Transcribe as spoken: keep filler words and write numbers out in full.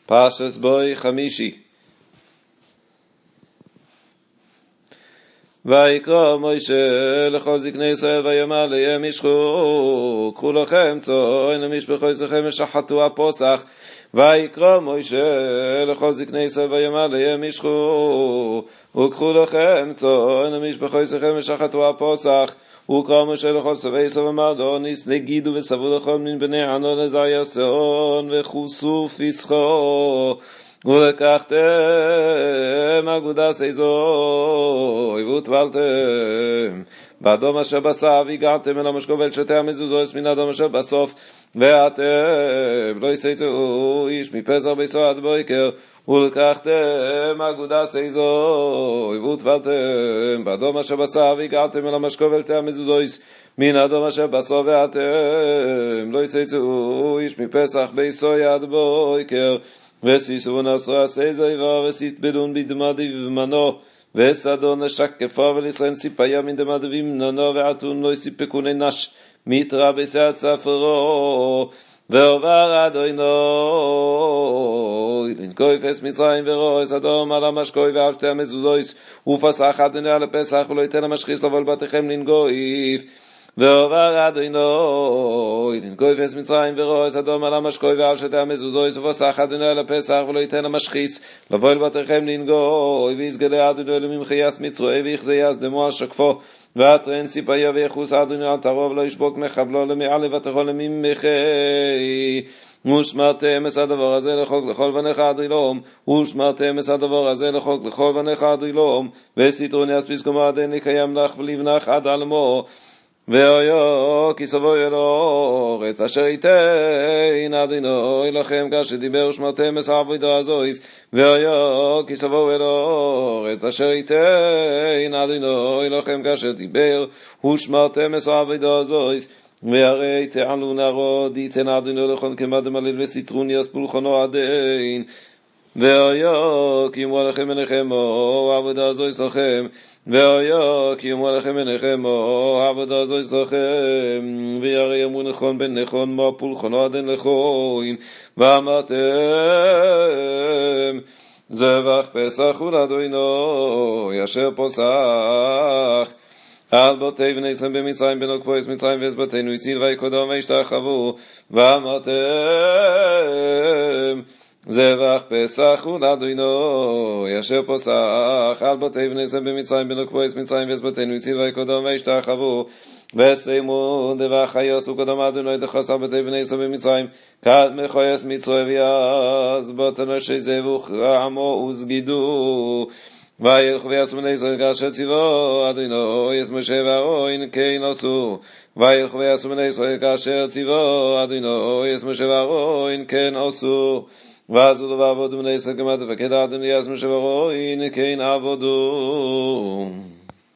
פרשס בוי חמישי. ויקרא מוישה לכל זקני ישראל ויאמר להם משכו קחו לכם צאן למשפחותיכם ושחטו הפסח. ויקרא מוישה לכל זקני ישראל ויאמר להם משכו וקחו לכם צאן למשפחותיכם ושחטו הפסח. וקרא משה לכל שרי ישראל ואמר לאוניס נגידו וסבו לכל מן בני ענו לזריה שאון וכוסו פסחו ולקחתם אגודס איזוי וטבלתם באדום אשר בשר והגעתם אל המשקוף ואל שתי המזוזות מן אדום אשר בסוף ואתם לא יסייצו איש מפסח ביסור עד בוקר ולקחתם אגודס איזוי וטבלתם באדום אשר בשר והגעתם אל המשקוף ואל שתי המזוזות מן אדום אשר בסוף ואתם לא יסייצו איש מפסח ביסור עד בוקר וסיסו נסרה סייזיבה וסיתבדון בדמדי ומנו וסדון לשקפה ולישראל סיפיה מן דמדי ומנו ועתון לא יסיפקוני נש מיתרה בסעת ספרו ועובר אדוינו לנקוי פס מצרים ורוס אדום על המשקוי ועל שתי המזוזויס ופסח אדוני על הפסח ולא ייתן המשחיס לבוא לבתיכם לנגויף ועובר אדוני לנקוי פס מצרים ורוס אדום על המשקוי ועל שתי המזוזויס ופסח אדוני על הפסח ולא ייתן המשחיס לבוא לבתיכם לנגוי ויסגלה אדוני אלומים חייס מצרועי ויחזי דמו על שקפו ואתרן סיפיה ויחוס אדוני על תרוב לא ישבוק מחבלו למעל לבתכו לממחי ושמרתם את הדבר הזה לחוק לכל בניך עד אילום ושמרתם את הדבר הזה לחוק לכל בניך עד אילום וסיטרון יספיס כמו עדן לקיים לך ולבנך עד עלמו ואויו כי סבו אלור את אשר ייתן אדוני לכם כאשר דיבר ושמרתם את העבודה הזויס ואויו כי סבו אלור את אשר ייתן אדוני לכם כאשר דיבר ושמרתם את העבודה הזויס והרי תעלו נרוד ייתן אדוני לכם כמד מליל וסיטרון יספולחנו עדין ואויו כי יאמרו לכם עיניכם העבודה הזויס לכם ואויו כי יאמרו לכם עיניכם העבודה הזו לכם וירא יאמרו נכון בן נכון מה פולחנו עדן לכם ואמרתם זבח פסח ולאדוני אשר פסח על בתי בני ישראל במצרים בנו כפויס מצרים ואת בתינו הציל ויקודם וישתחוו ואמרתם זבח פסח ולאדוני אשר פסח על בתי בני ישראל במצרים בנו כפויס מצרים ואת בתינו הציל ויקודם וישתחוו וסיימו דבח חייס וקודם אדוני דחס על בתי בני ישראל במצרים כד מחייס מצרוי ויעז בתנו שזבוך רעמו וסגידו וילכו ויעשו בני ישראל כאשר ציוו אדוני יש משה ואהרון כן עשו וילכו ויעשו בני ישראל כאשר ציוו אדוני יש משה ואהרון כן עשו ועשו דבר עבודו בני ישראל כמעט ופקד אדוני יש משה ואהרון כן עבודו.